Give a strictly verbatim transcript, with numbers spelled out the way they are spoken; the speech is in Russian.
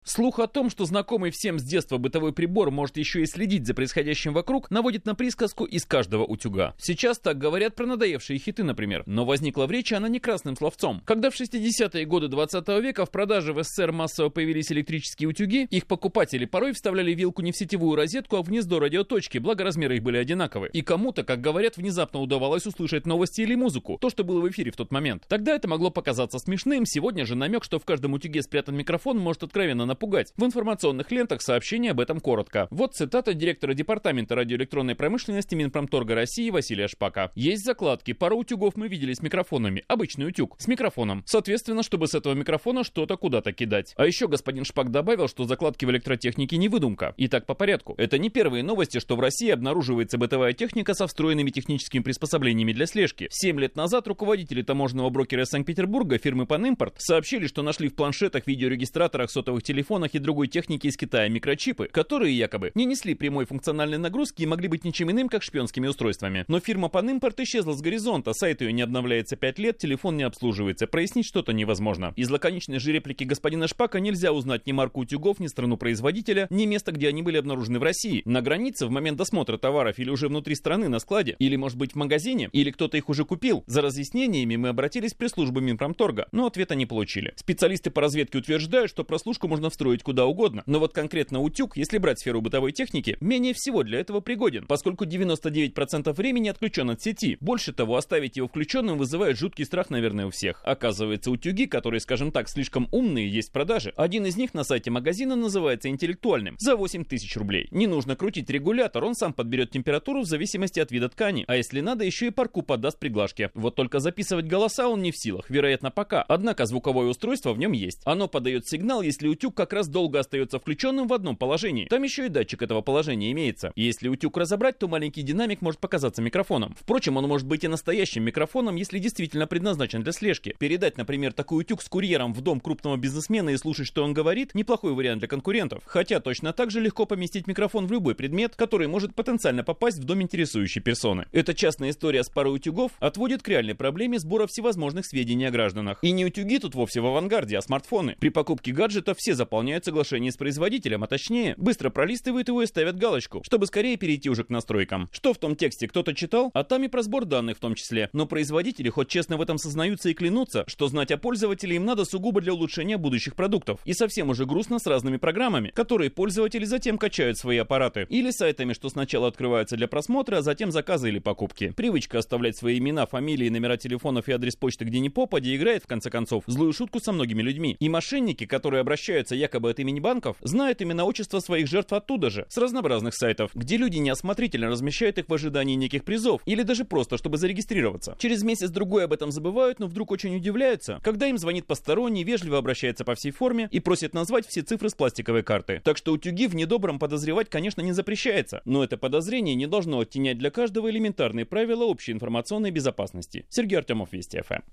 Слух о том, что знакомый всем с детства бытовой прибор может еще и следить за происходящим вокруг, наводит на присказку из каждого утюга. Сейчас так говорят про надоевшие хиты, например. Но возникла в речи она не красным словцом. Когда в шестидесятые годы двадцатого века в продаже в СССР массово появились электрические утюги, их покупатели порой вставляли вилку не в сетевую розетку, а в гнездо радиоточки, благо размеры их были одинаковы. И кому-то, как говорят, внезапно удавалось услышать новости или музыку, то, что было в эфире в тот момент. Тогда это могло показаться смешным, сегодня же намек, что в каждом утюге спрятан микрофон, может откровенно напугать. В информационных лентах сообщение об этом коротко. Вот цитата директора департамента радиоэлектронной промышленности Минпромторга России Василия Шпака. Есть закладки, пару утюгов мы видели с микрофонами, обычный утюг, с микрофоном. Соответственно, чтобы с этого микрофона что-то куда-то кидать. А еще господин Шпак добавил, что закладки в электротехнике не выдумка. Итак, по порядку. Это не первые новости, что в России обнаруживается бытовая техника со встроенными техническими приспособлениями для слежки. Семь лет назад руководители таможенного брокера Санкт-Петербурга фирмы Панимпорт сообщили, что нашли в планшетах, видеорегистраторах, сотовых телефонах и другой технике из Китая микрочипы, которые якобы не несли прямой функциональной нагрузки и могли быть ничем иным, как шпионскими устройствами. Но фирма Панимпорт исчезла с горизонта, сайт ее не обновляется пять лет, телефон не обслуживается, прояснить что-то невозможно. Из лаконичной же реплики господина Шпака нельзя узнать ни марку утюгов, ни страну производителя, ни место, где они были обнаружены в России. На границе, в момент досмотра товаров или уже внутри страны на складе, или может быть в магазине, или кто-то их уже купил. За разъяснениями мы обратились в пресс-службу Минпромторга, но ответа не получили. Специалисты по разведке утверждают, что прослушку можно встроить куда угодно, но вот конкретно утюг, если брать сферу бытовой техники, менее всего для этого пригоден, поскольку девяносто девять процентов времени отключен от сети. Больше того, оставить его включенным вызывает жуткий страх, наверное, у всех. Оказывается, утюги, которые, скажем так, слишком умные, есть в продаже. Один из них на сайте магазина называется интеллектуальным, за восемь тысяч рублей. Не нужно крутить регулятор, он сам подберет температуру в зависимости от вида ткани, а если надо, еще и парку подаст при глажке. Вот только записывать голоса он не в силах, вероятно, пока. Однако звуковое устройство в нем есть. Оно подает сигнал, если утюг как раз долго остается включенным в одном положении. Там еще и датчик этого положения имеется. И если утюг разобрать, то маленький динамик может показаться микрофоном. Впрочем, он может быть и настоящим микрофоном, если действительно предназначен для слежки. Передать, например, такой утюг с курьером в дом крупного бизнесмена и слушать, что он говорит, неплохой вариант для конкурентов. Хотя точно так же легко поместить микрофон в любой предмет, который может потенциально попасть в дом интересующей персоны. Эта частная история с парой утюгов отводит к реальной проблеме сбора всевозможных сведений о гражданах. И не утюги тут вовсе в авангарде, а смартфоны. При покупке гаджета все заполняют соглашение с производителем, а точнее, быстро пролистывают его и ставят галочку, чтобы скорее перейти уже к настройкам. Что в том тексте кто-то читал, а там и про сбор данных в том числе. Но производители хоть честно в этом сознаются и клянутся, что знать о пользователе им надо сугубо для улучшения будущих продуктов. И совсем уже грустно с разными программами, которые пользователи затем качают в свои аппараты. Или сайтами, что сначала открываются для просмотра, а затем заказа или покупки. Привычка оставлять свои имена, фамилии, номера телефонов и адрес почты где ни попадя играет, в конце концов, злую шутку со многими людьми. И мошенники, которые обращаются якобы от имени банков, знают имена, отчества своих жертв оттуда же, с разнообразных сайтов, где люди неосмотрительно размещают их в ожидании неких призов или даже просто, чтобы зарегистрироваться. Через месяц-другой об этом забывают, но вдруг очень удивляются, когда им звонит посторонний, вежливо обращается по всей форме и просит назвать все цифры с пластиковой карты. Так что утюги в недобром подозревать, конечно, не запрещается, но это подозрение не должно оттенять для каждого элементарные правила общей информационной безопасности. Сергей Артемов, Вести ФМ.